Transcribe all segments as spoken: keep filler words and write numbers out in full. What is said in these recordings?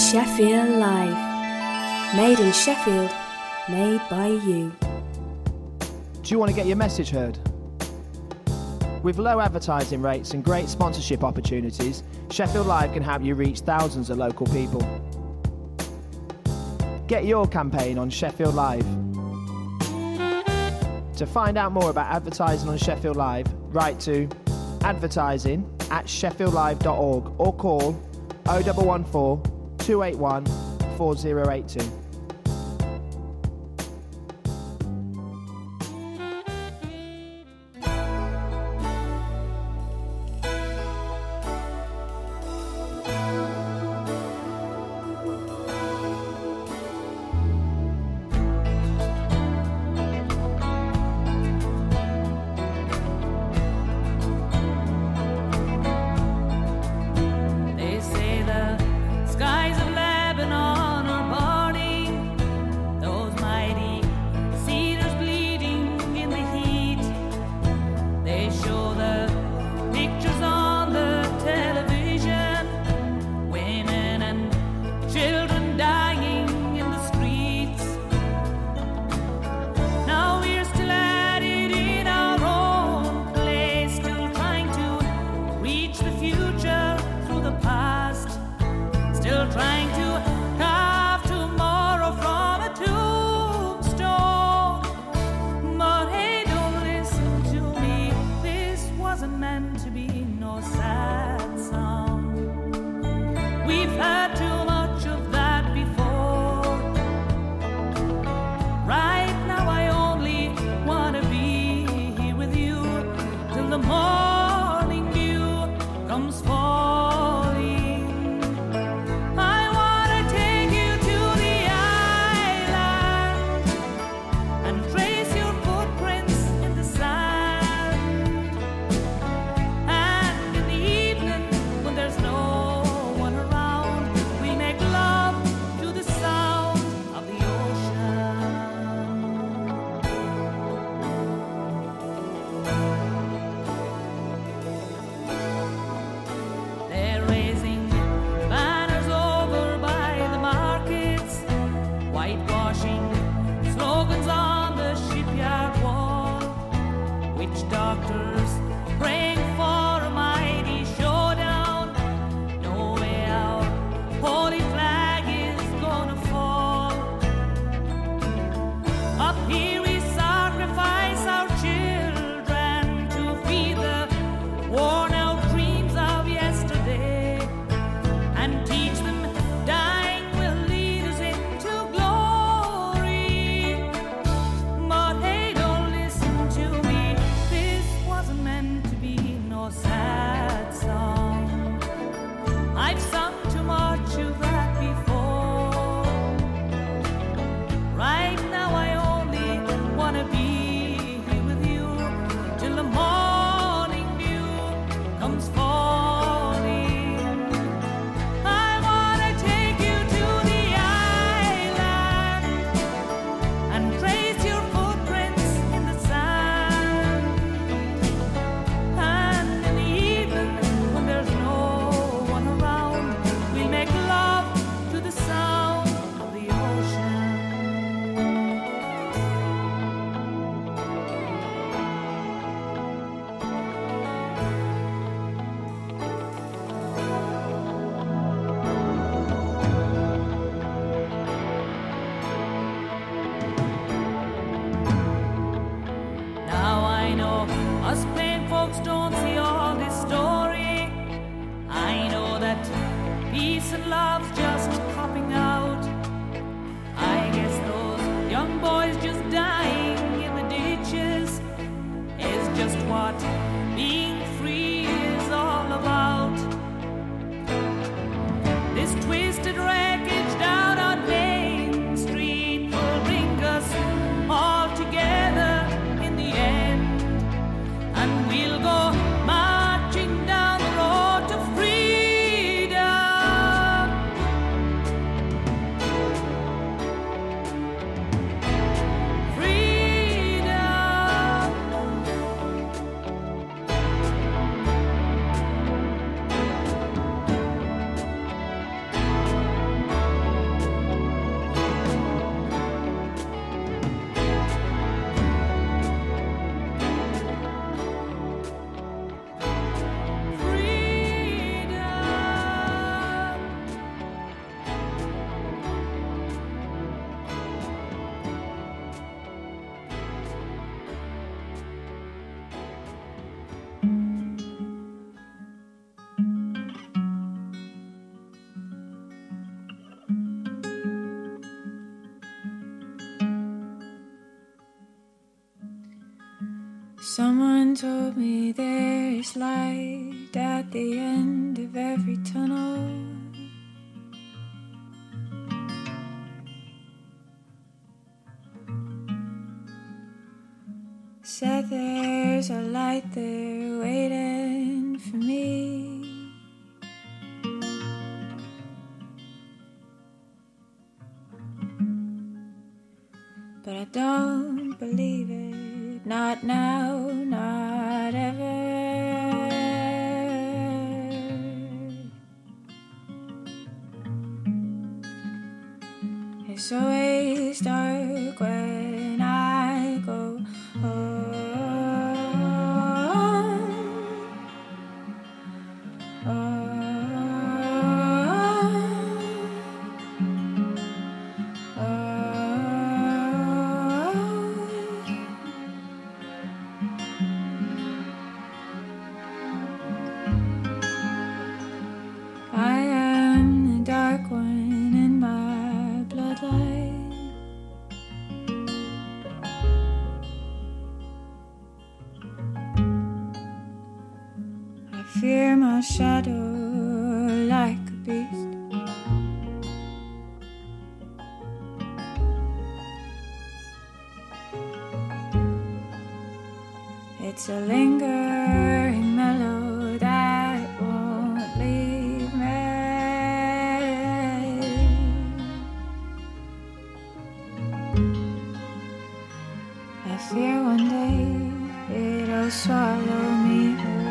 Sheffield Live. Made in Sheffield, made by you. Do you want to get your message heard? With low advertising rates and great sponsorship opportunities, Sheffield Live can help you reach thousands of local people. Get your campaign on Sheffield Live. To find out more about advertising on Sheffield Live, write to advertising at sheffield live dot org or call oh one one four, two eight one, four oh eight two. Someone told me there's light at the end of every tunnel. Said there's a light there waiting for me. But I don't believe it, not now, not ever. It's always dark when I go home. Fear my shadow like a beast. It's a lingering mellow that won't leave me. I fear one day it'll swallow me whole.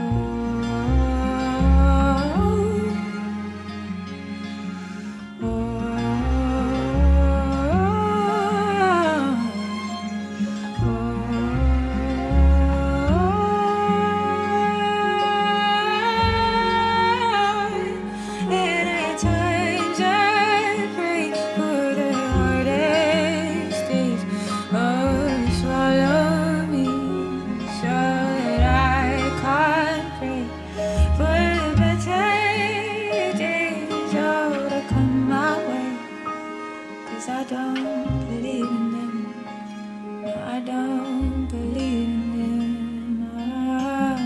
I don't believe in them. No, I don't believe in them. Ah.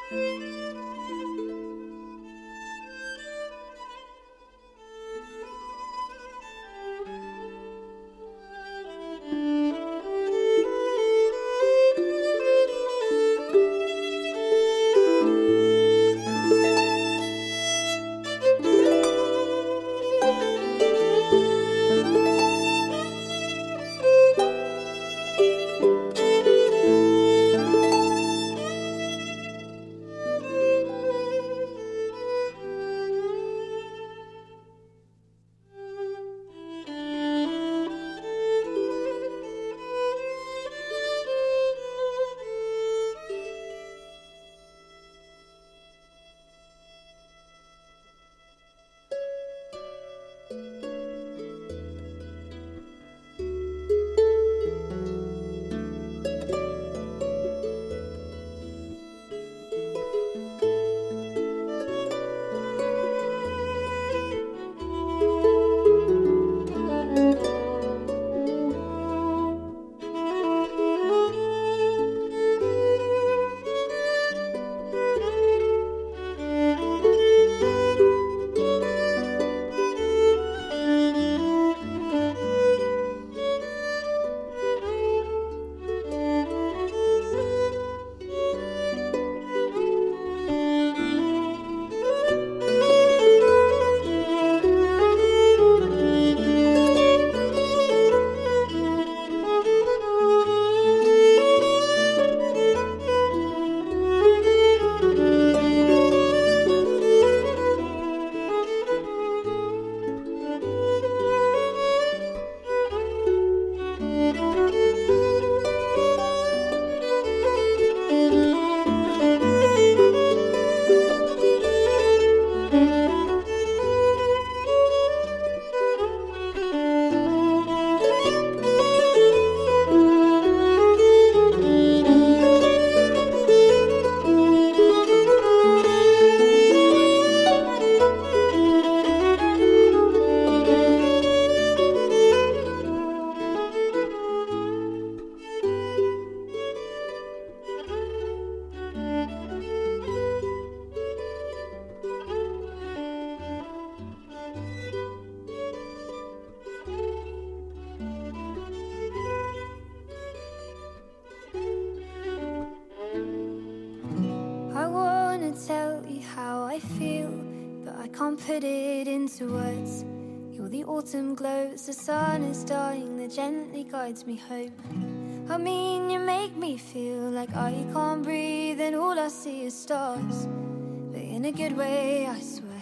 can't put it into words. You're the autumn glows, the sun is dying, that gently guides me home. I mean, you make me feel like I can't breathe and all I see is stars, but in a good way, I swear.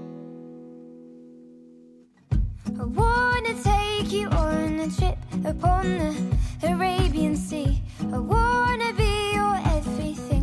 I wanna take you on a trip upon the Arabian Sea. I wanna be your everything.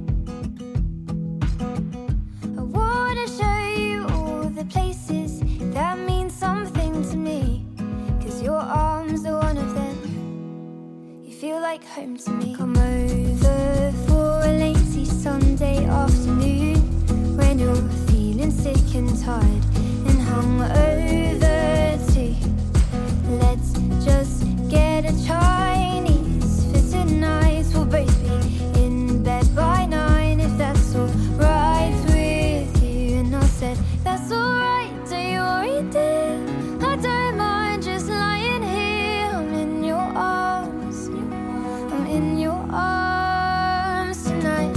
I wanna show you all the places that mean something to me, 'cause your arms are one of them. You feel like home to me. Come over for a lazy Sunday afternoon when you're feeling sick and tired and hungover too. Let's just get a Chinese for tonight. We'll both be in bed by nine if that's all right with you. And I said, that's all right, don't you worry, dear. I don't mind just lying here. I'm in your arms, I'm in your arms tonight.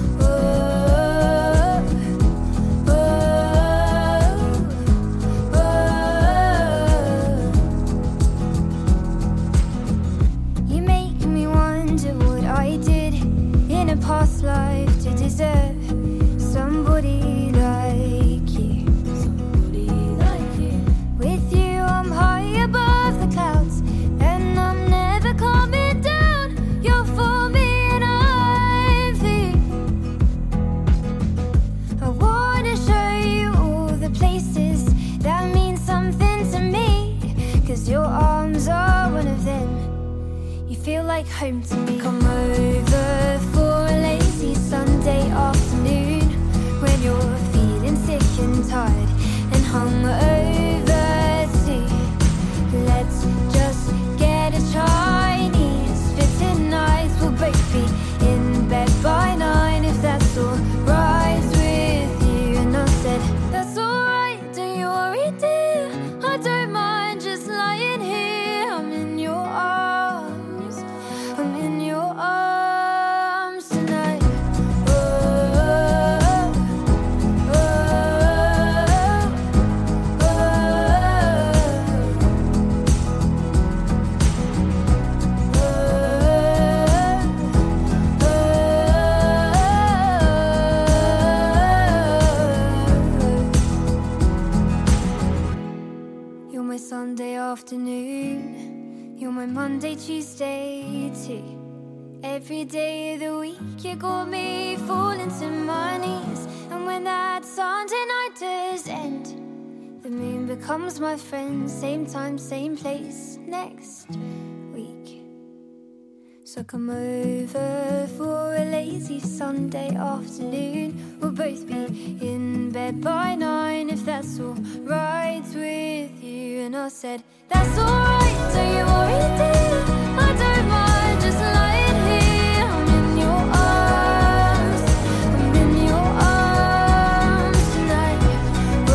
Oh, oh, oh. You make me wonder what I did in a past life to deserve somebody like you. Somebody like you. With you I'm high above the clouds and I'm never coming down. You're for me and I'm for you. I wanna show you all the places that mean something to me, 'cause your arms are one of them. You feel like home to me. Come over for a lazy Sunday afternoon when you're feeling sick and tired and hungover too. Let's just get a Chinese for tonight. We'll both be in bed by nine if that's all and Monday, Tuesday too. Every day of the week you got me falling to my knees. And when that Sunday night does end, the moon becomes my friend. Same time, same place next week. So come over for a lazy Sunday afternoon. We'll both be in bed by nine if that's all right with you. And I said, that's alright, don't you worry, dear. I don't mind, just lying here. I'm in your arms, I'm in your arms tonight. Oh,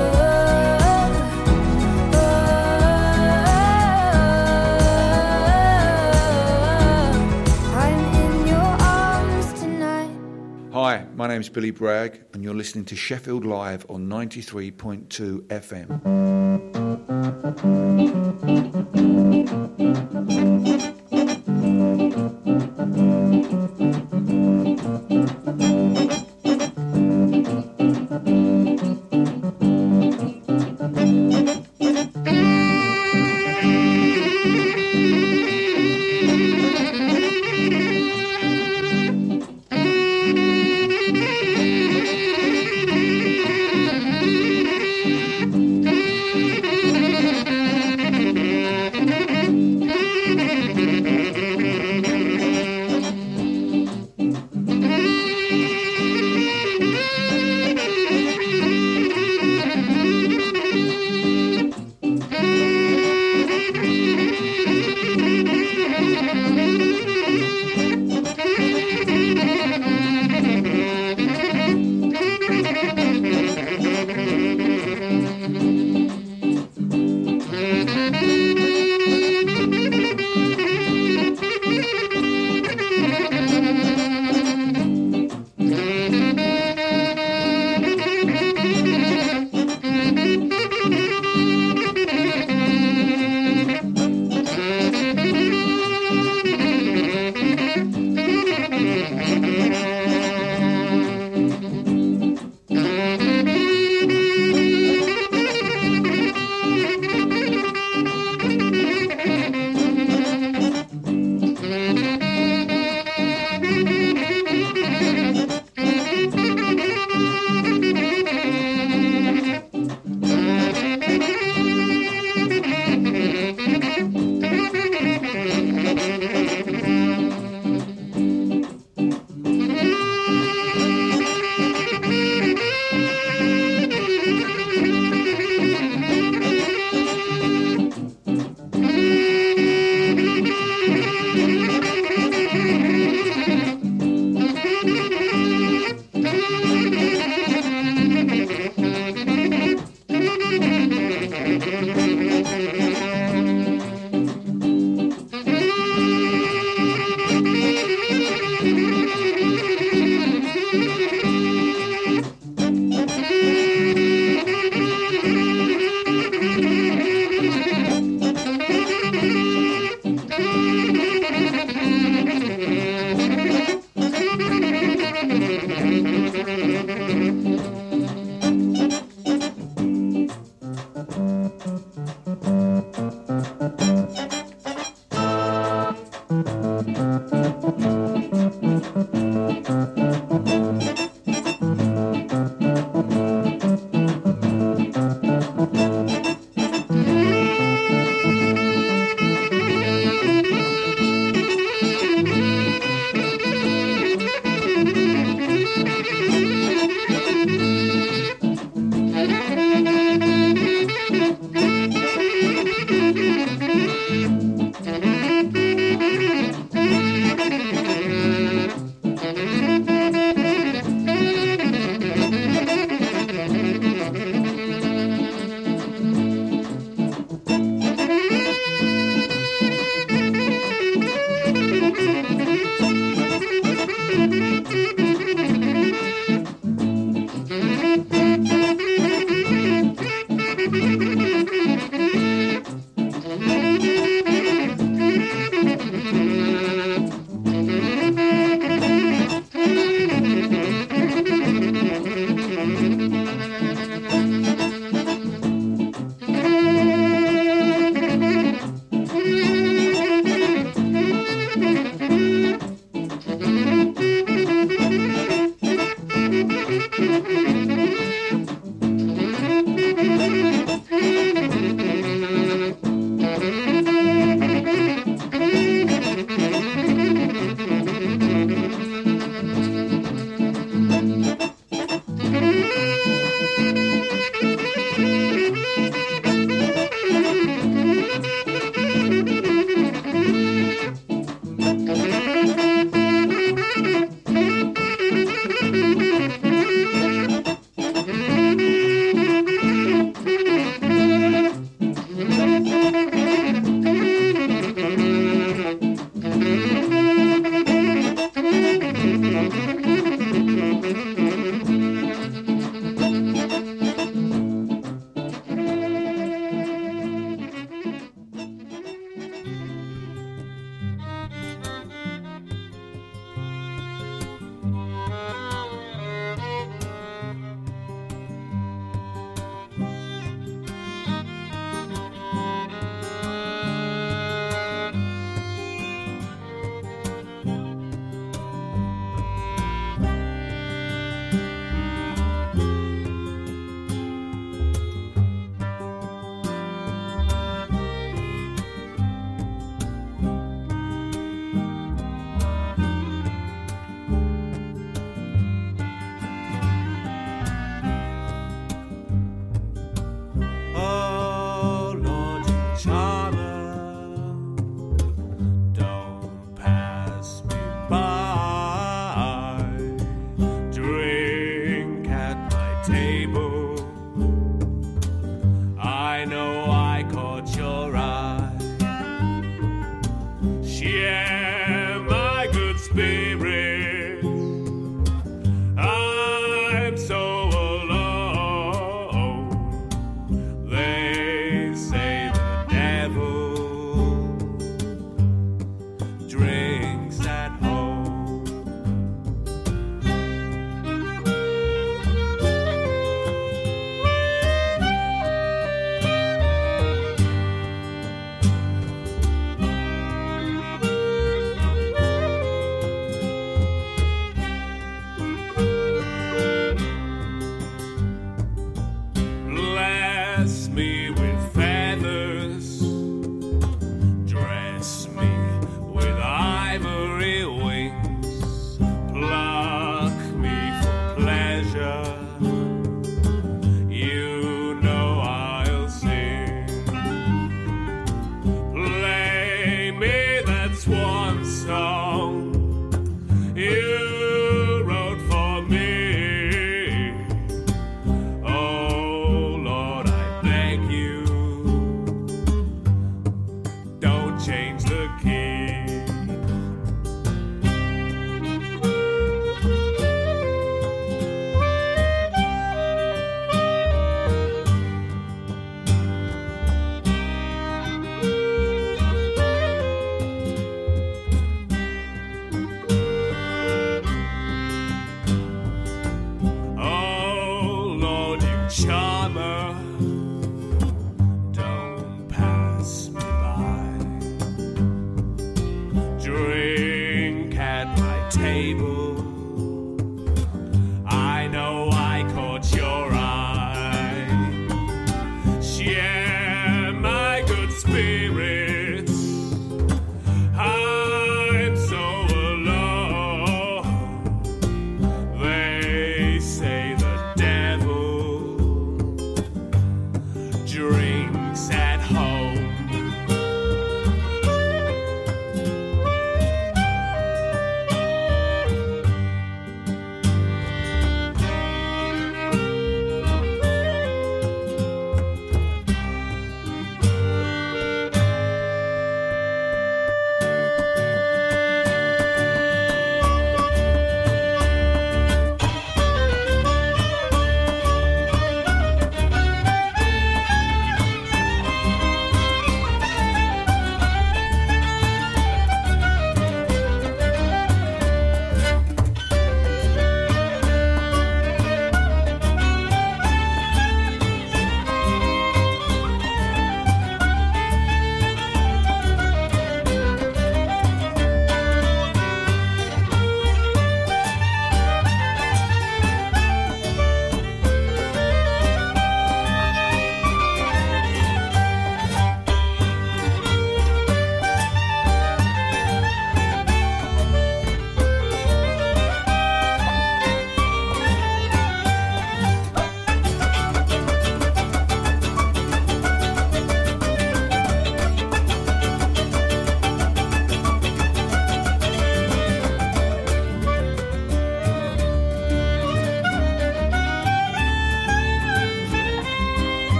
oh, oh, I'm in your arms tonight. Hi, my name's Billy Bragg, and you're listening to Sheffield Live on ninety-three point two F M.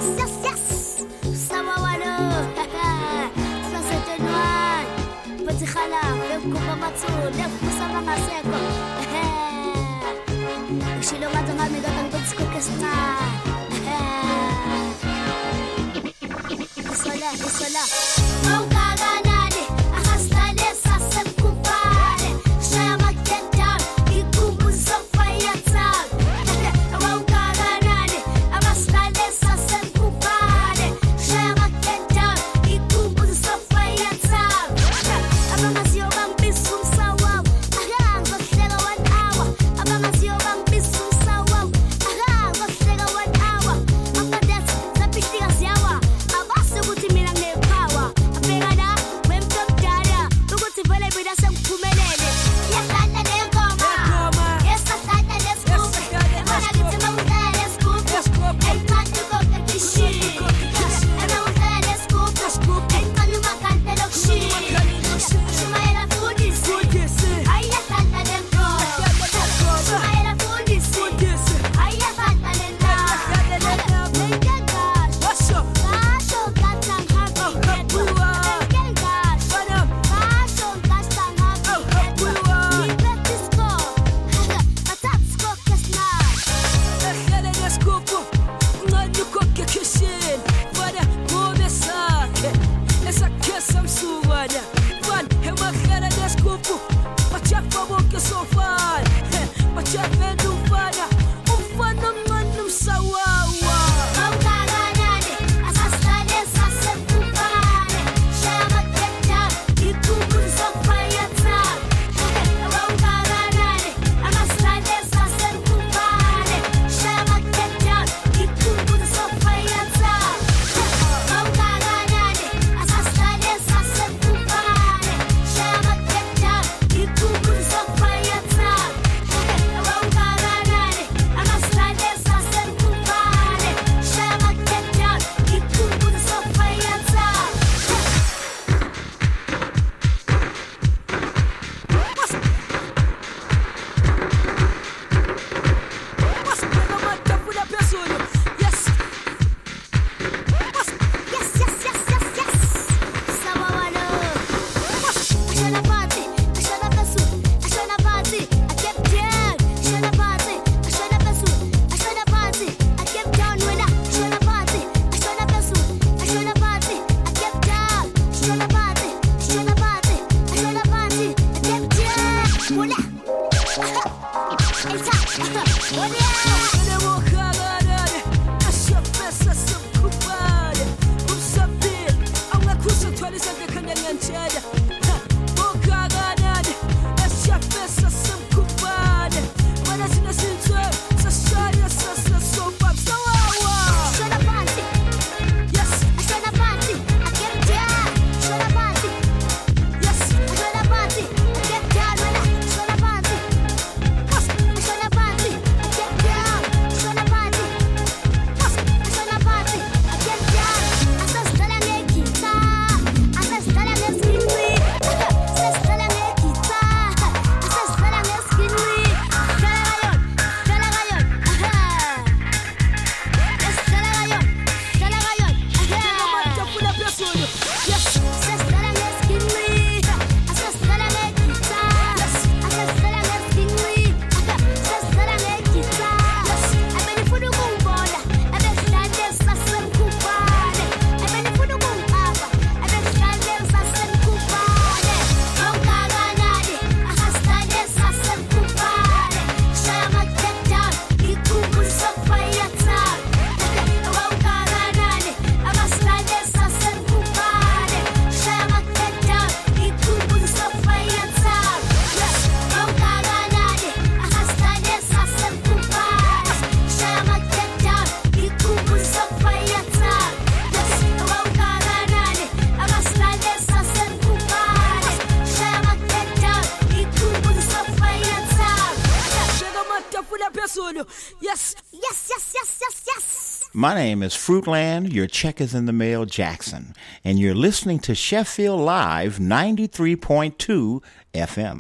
yes, yes, yes. Sama walo. Ça c'est de noir. Petit khala, le coupa matsu, le fusa makaseko. Ushilo matanga mi gatang tutsko kesna. Isola, isola. Mauka ganade, ahastale sasem kupare. Shama kenta, ikubu sofaya tag. Mauka ganade, ahastale sasem kupare. Shama kenta, ikubu sofaya tag. Abangasyo bang bisum sawaw, agang baslega one hour. Abangasyo bang bisum sawaw, agang baslega one hour. After that, zapishti gasyawa. Abasu guti milang ne power. Apegada, wem top dada. Tuguti vele bida sem kumelele. Yes, tata ne goma. Yes, tata ne scoop. Emana giti mamuta ne scoop. Ay patu ko kakishi. Emana muta ne scoop. Ay panu makante lokshi. Shumaira foodies. Ay yes, tata ne goma. Shumaira foodies. Ay yes, tata ne na. Nega gosh. Gosh, oh gosh, I'm happy. Nega gosh. Gosh, oh gosh, I'm happy. We bet this go. Attack score kesna. Maukaganade, asastale sasem kupare. Shama kenta, ikubu sofaya tag. Maukaganade, asastale sasem kupare. Shama kenta, ikubu sofaya tag. Maukaganade, asastale sasem kupare. Shama kenta, ikubu sofaya tag. Maukaganade, asastale sasem kupare. Shama kenta, ikubu sofaya tag. Yes, yes, yes, yes, yes. Sama walo. Ashana party, ashana pesu, ashana party, I kept down. Ashana party, ashana pesu, ashana party, I kept down. When I ashana party, ashana pesu, ashana party, I kept down. Ashana party, ashana party, ashana party, I kept down. Wala. It's up. Wala. Ashana party, ashana party, I kept down. Ashana party, ashana party, I kept down. Wala. Ashana party, ashana party, I kept down. Ashana party, ashana party, I kept down. Asastala ne kita, asastala ne skinny, asastala ne kita, asastala ne skinny. Dala gayon, dala gayon, aha. Yes, dala gayon, dala gayon, aha. Asastala ne skinny, asastala ne kita, asastala ne skinny, asastala ne kita. Abeni fudu kumbola, abeni stande sasem kupane, abeni fudu kumpapa, abeni stande sasem kupane. Maukaganade, ahastale sasem kupane. Shama kenta, ikubu sofaya tag. Maukaganade, ahastale sasem kupane. Shama kenta, ikubu sofaya tag. Maukaganade, ahastale sasem kupane. Shama kenta, ikubu sofaya tag. Maukaganade, ahastale sasem kupane. Shama kenta, ikubu sofaya tag. Yes. Yes, yes, yes, yes, yes. My name is Fruitland, your check is in the mail Jackson, and you're listening to Sheffield Live ninety-three point two F M.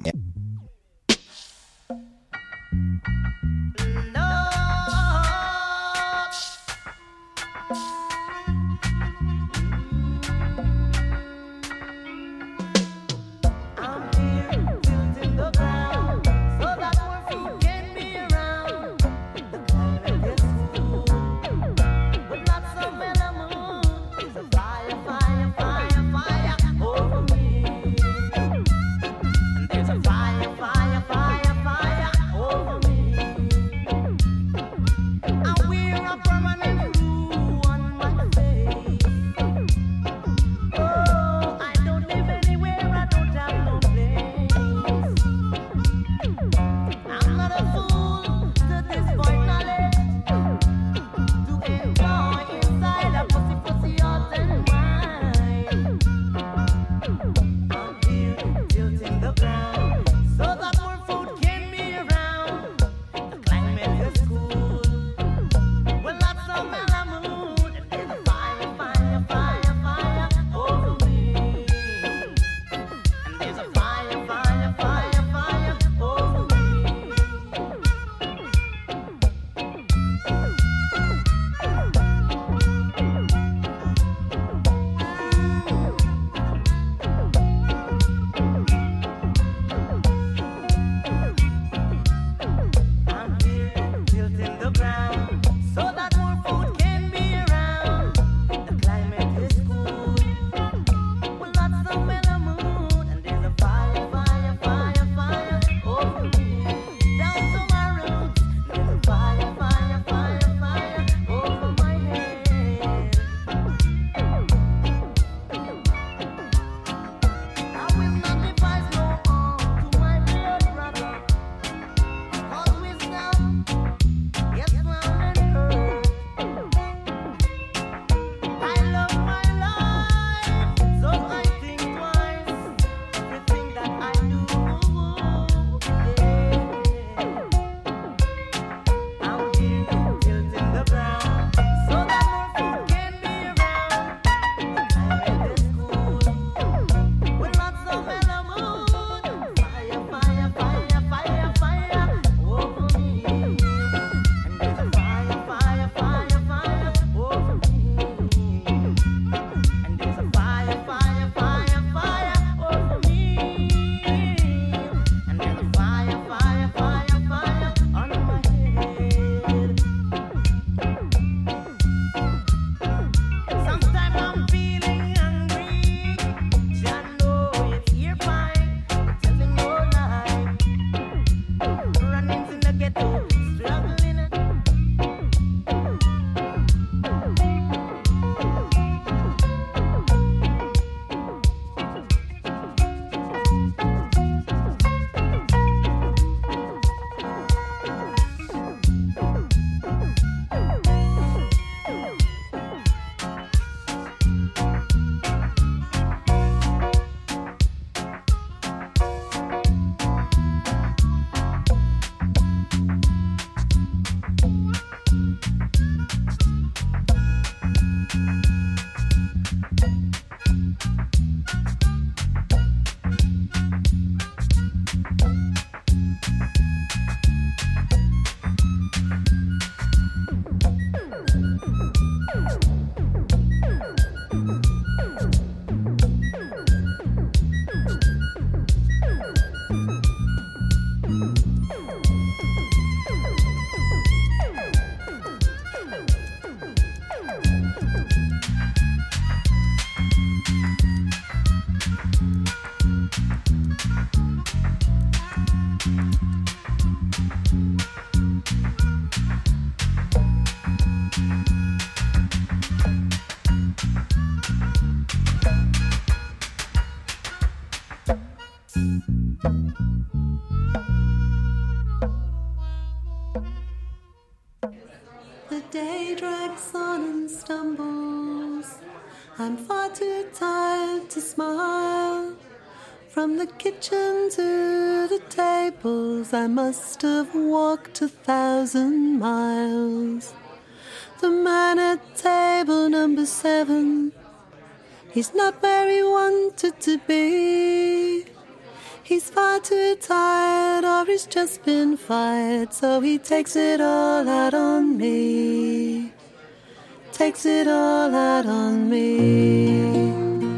The day drags on and stumbles. I'm far too tired to smile. From the kitchen to the tables, I must have walked a thousand miles. The man at table number seven, he's not where he wanted to be. He's far too tired, or he's just been fired, so he takes it all out on me. Takes it all out on me.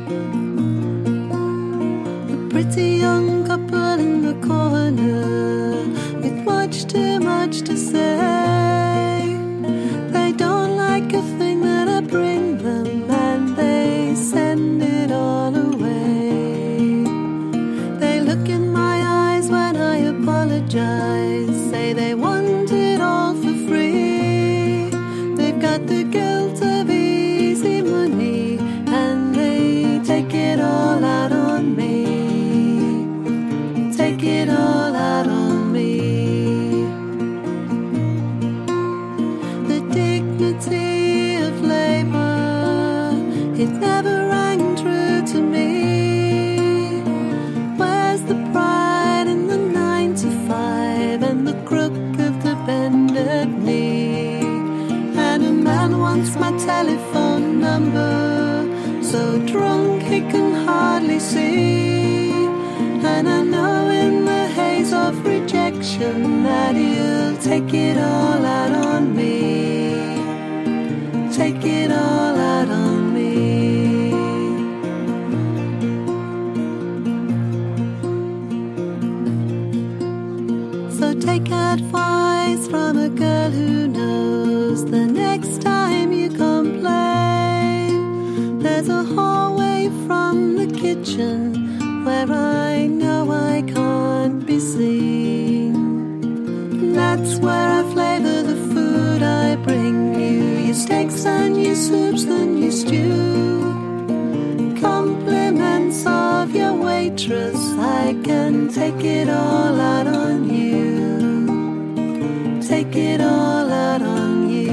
The pretty young couple in the corner, with much too much to say. They don't like a thing that I bring them, and they send it all away. They look in my eyes when I apologize, say they want it all for free. They've got the guilt of easy money, and they take it all out on me. Take it all out on me. The dignity of labor, it never rang true to me. Where's the pride in the nine to five and the crook of the bended knee? And a man wants my telephone number, so drunk he can hardly see. And I know in the haze of rejection that he'll take it all out on me. Take it all out on me. So take advice from a girl who knows the next time you complain, there's a hallway from the kitchen where I know I can't be seen. That's where I flavor the food I bring you, your steaks and your soups and your stew. Compliments of your waitress, I can take it all out on you. Take it all out on you.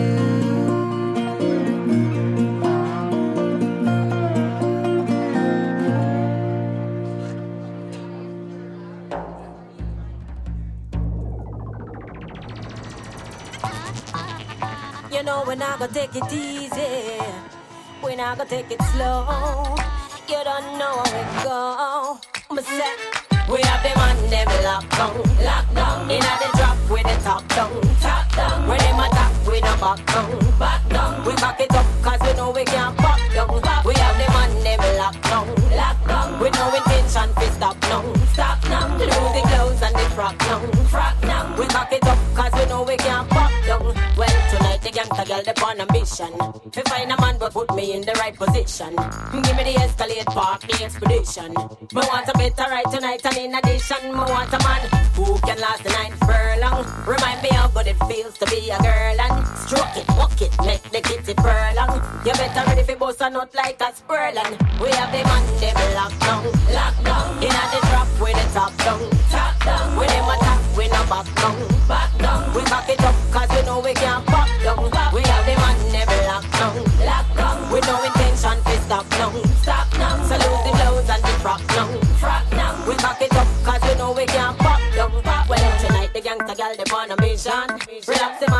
You know we're not gonna take it easy, we're not gonna take it slow. You don't know how it go. Me say, we have them on them lockdown, lockdown. Inna the drop with the top down, top down. When them attack, we no back down, back down. We back it up 'cause we know we can't back down. We have them on them lockdown, lockdown. With no intention to stop now, stop now. Lose the clothes and the frock now, frock now. We back it up 'cause we know we can't back down. Well, tonight the gangsta girl dey on a mission to find a man but put me in the right position. Give me the Escalade Park, the expedition. Me want a better ride tonight, and in addition, me want a man who can last the night furlong. Remind me how good it feels to be a girl and stroke it, walk it, make the kitty purr on. You better ready for bust a nut like a spurling. We have them on them lockdown, lockdown. Inna the drop with the top down, top down. When them attack, we no back down, back down. We back it up 'cause we know we can't back down. We have them on them lockdown, lockdown. With no intention to stop now, stop now. So lose the blouse and the frock now, frock now. We back it up 'cause we know we can't back down. Well, tonight the gangsta girl dey on a mission. Relax them and they make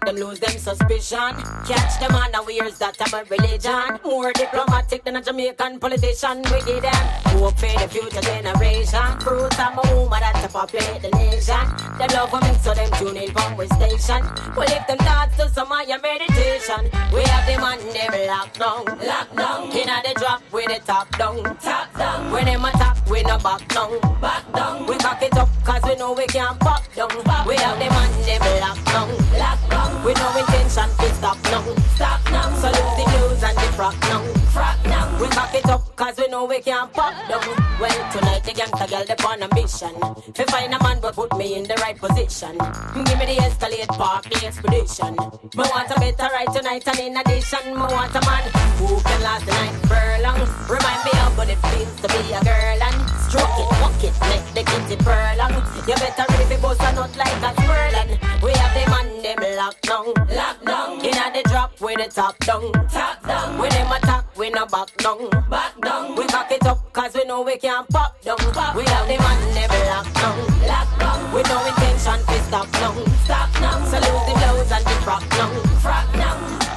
them lose them suspicion. Catch them unawares that I'm a religion. More diplomatic than a Jamaican politician. We give them hope for the future generation. Fruits of my woman that to populate the nation. Them love for me so them tune in from we station. We lift them thoughts to some of your meditation. We have them on them locked down. Locked down. Inna the drop with the top down. Top down. When them attack we no back down. Back down. We cock it up cause we know we can't pop down. Pop we have them on them locked down. Locked down. We no intention to stop now. Stop now. So lose the news and the frock now. Frock now. We cock it up cause we know we can't pop down. Well tonight the gangsta girl they on a mission. If find a man but put me in the right position. Give me the Escalade Park, the expedition. Me want a better ride tonight and in addition me want a man who can last the night furlong. Remind me of what it feels to be a girl and stroke it, walk it, make the kitty purl on. You better ready for bust a nut like a squirrel and we have them on them locked down. Locked down. Inna the drop with the top down. Top down. When them attack we no back down. Back down. We cock it up cause we know we can't pop down. Pop we have them on them locked down. Locked down. With no intention to stop now. Stop now. So lose the blouse and the frock now. Frock now.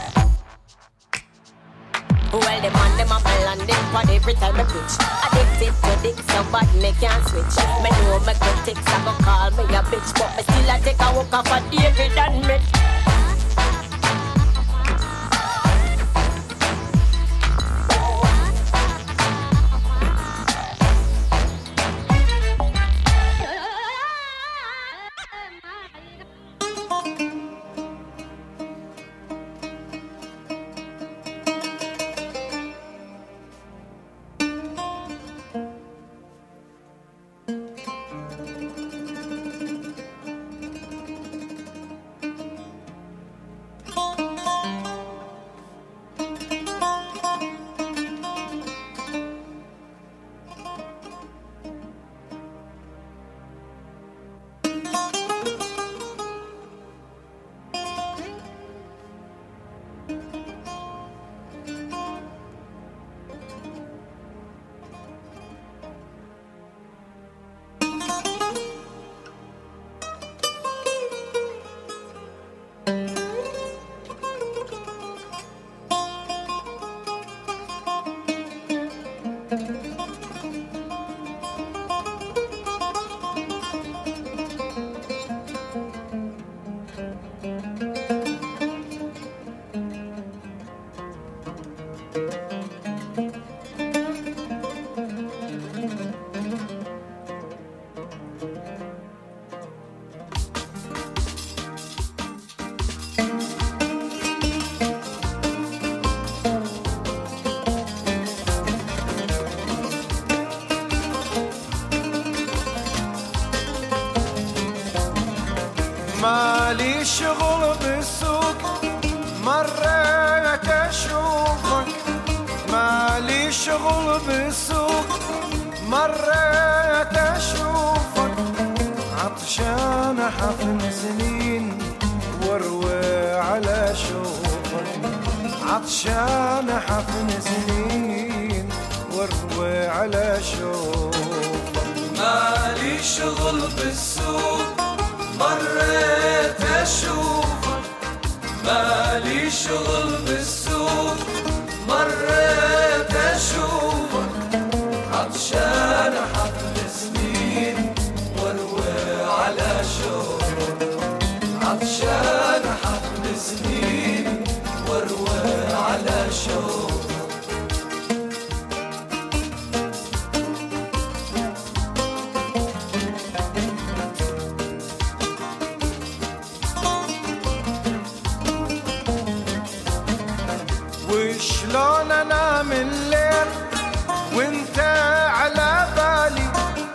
Well, them on them up and landing pod every time I pitch. Addicted to dick, so bad me can't switch. Me know me critics I go call me a bitch, but me still I take a walk off of David and me. مالي شغل بالسوق مريت اشوفك مالي شغل بالسوق مريت اشوفك عطشان حفن سنين واروي على شوفك عطشان حفن سنين واروي على شوفك مالي شغل بالسوق مريت اشوفك مالي شغل بالسوق مريت اشوفك عطشان حفل سنين واروي على شوفك عطشان حفل سنين واروي على شوفك وشلون انام الليل وانت على بالي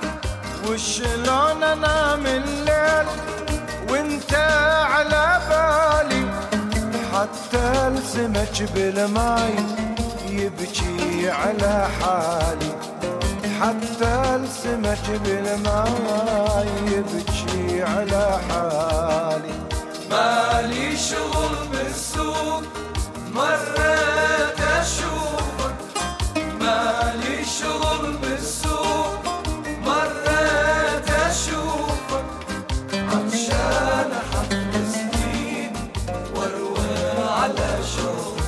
وشلون انام الليل وانت على بالي حتى السمك بالماي يبكي على حالي حتى السمك بالماي يبكي على حالي مالي شغل بالسوق مريت اشوفك مالي شغل بالسوق مريت اشوفك عطشان حفل سنين شوق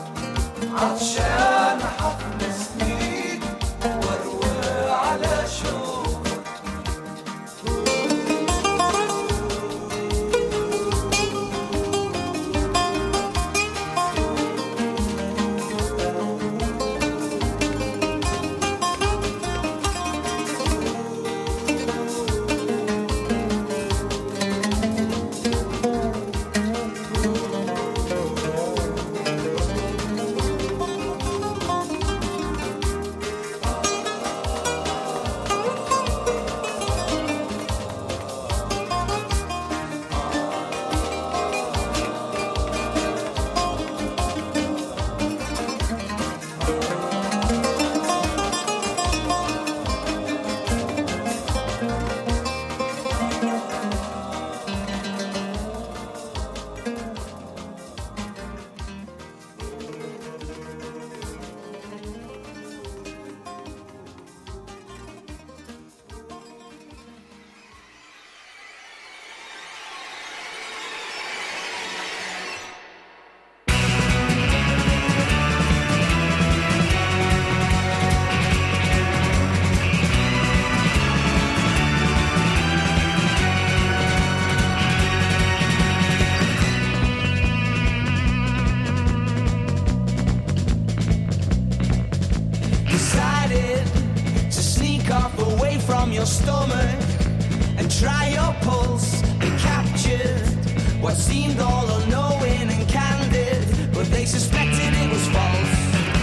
عطشان حفل سنين واروي على شوق Decided to sneak off away from your stomach and try your pulse and captured what seemed all unknowing and candid, but they suspected it was false.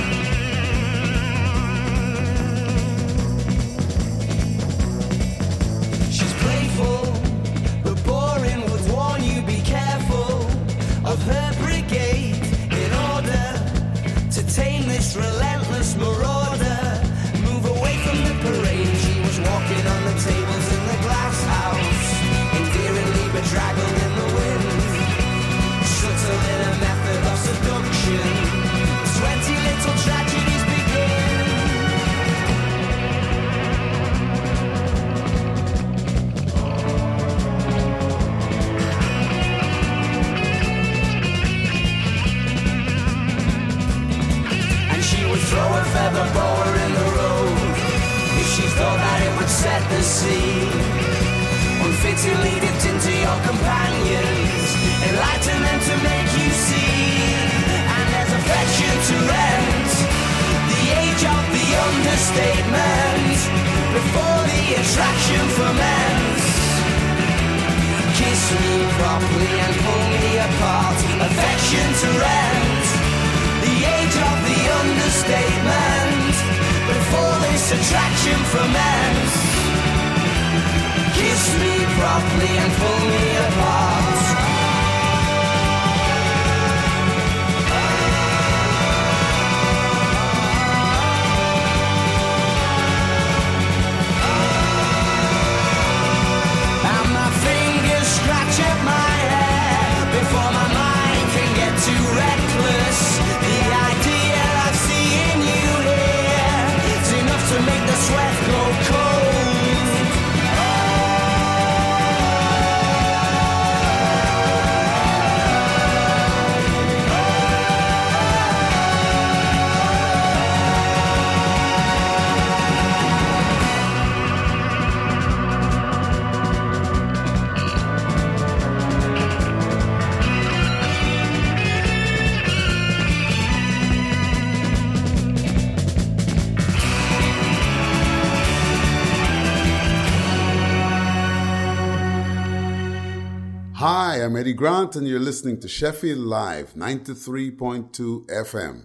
She's playful but boring, would warn you be careful of her brigade in order to tame this relentless marauder. Move away from the parade. She was walking on the tables in the glass house, endearingly bedraggled in the wind, subtle in a method of seduction. Twenty little tragedies begin. And she would throw a feather boa in the road if she thought that it would set the scene. Unfittingly dipped into your companions, enlighten them to make you see. And there's affection to rent, the age of the understatement, before the attraction ferments. Kiss me properly and pull me apart. Affection to rent, the age of the understatement, before this attraction ferments. Kiss me properly and pull me apart. And my fingers scratch at my hair before my mind can get too reckless. The idea of seeing you here is enough to make the sweat go cold. Hi, I'm Eddie Grant, and you're listening to Sheffield Live, ninety-three point two F M.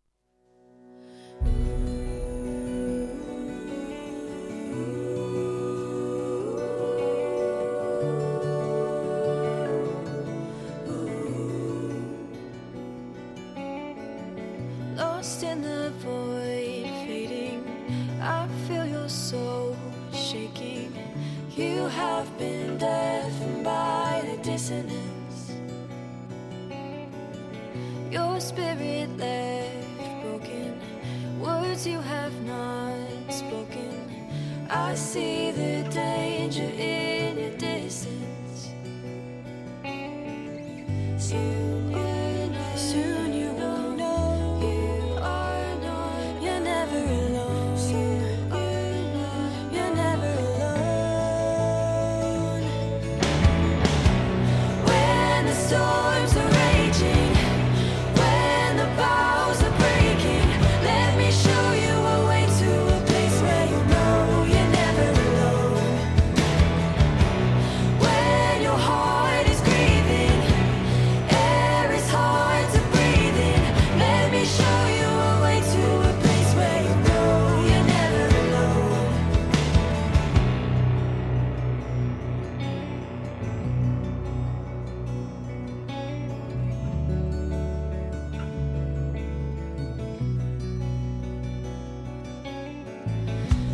Lost in the void, fading. I feel your soul shaking. You have been deafened by the dissonance. Your spirit left broken, words you have not spoken. I see the danger in your distance. Soon you and I, soon you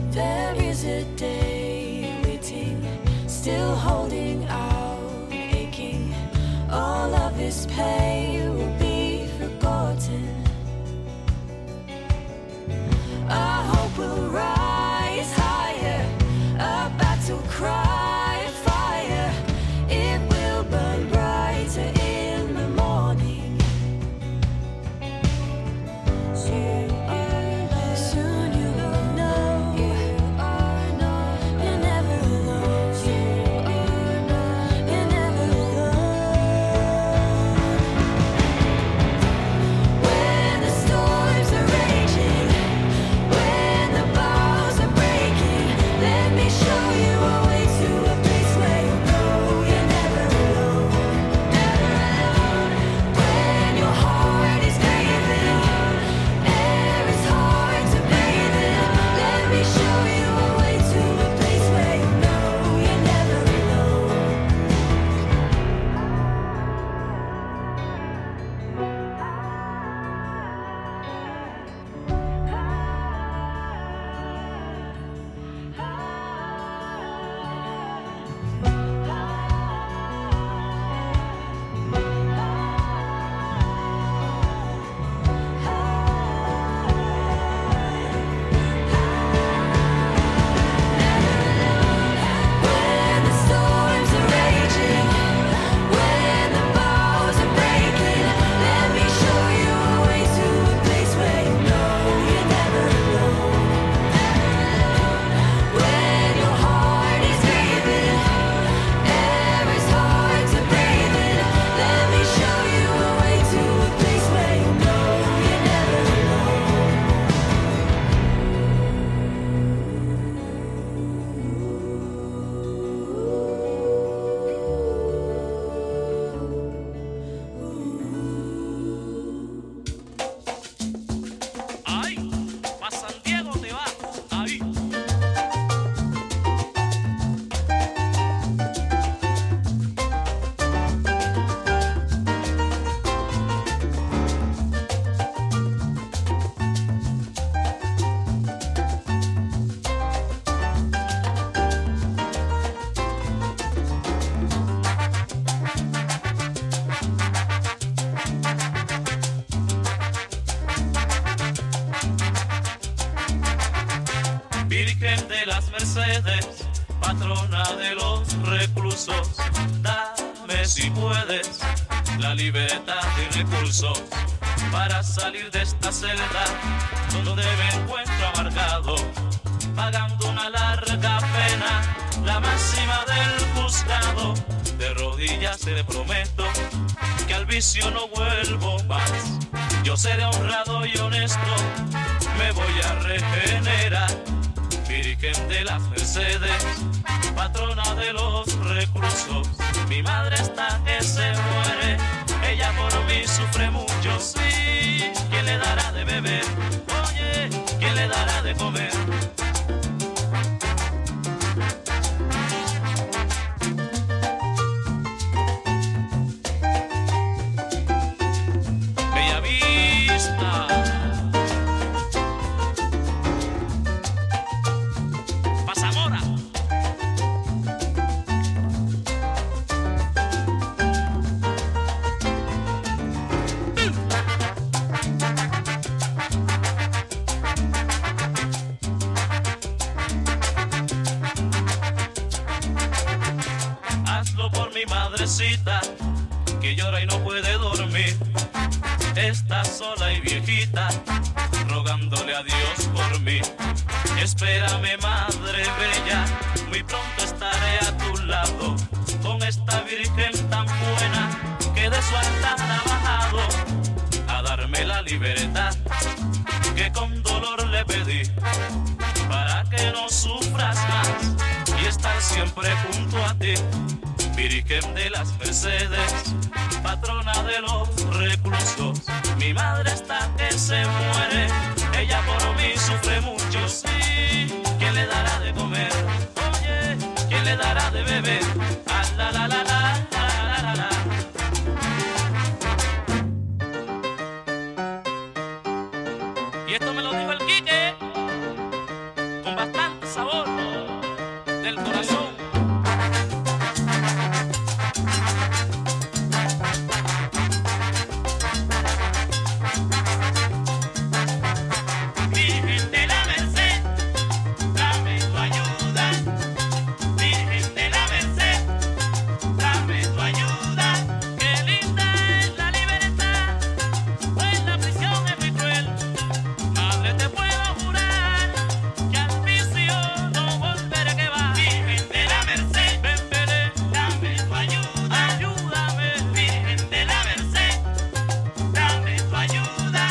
There is a day waiting, still holding out, aching. All of his pain will be forgotten. Our hope will rise higher, a battle cry of fire. It will burn brighter in the morning. Soon, soon you will know, you're never alone. You're never alone. When the storms are raging, when the bows are breaking, let me show you a way to a place where you know you're never alone. Never alone. When your heart is grieving, air is hard to breathe in. Let me show you a way to a place where you know you're never alone. When the storms are raging, when the bows are breaking, let me show you a way to a place where you know you're never alone. When your heart is grieving, air is hard to breathe in. Let me show you a way to a place where you know you're never alone. Ay, pa' San Diego te vas, ahí. Virgen de las Mercedes, patrona de los reclusos, dame si puedes la libertad y recursos para salir de esta celda donde me encuentro amargado, pagando una larga pena, la máxima del juzgado. De rodillas te prometo que al vicio no vuelvo más. Yo seré honrado y honesto, me voy a regenerar. Virgen de las Mercedes, patrona de los reclusos, mi madre está que se muere, ella por mí sufre mucho, sí. ¿Quién le dará de beber? Oye, ¿quién le dará de comer? Bella Vista. Pa' Zamora. Hazlo por mi madrecita, que llora y no puede dormir. Está sola y viejita, rogándole a Dios por mí. Espérame, madre bella, muy pronto estaré a tu lado, con esta virgen tan buena que de su altar ha bajado a darme la libertad que con dolor le pedí, para que no sufras más y estar siempre junto a ti. Virgen de las Mercedes, patrona de los reclusos, mi madre está que se muere, ella por mí sufre mucho, sí. ¿Quién le dará de comer? Oye, ¿quién le dará de beber?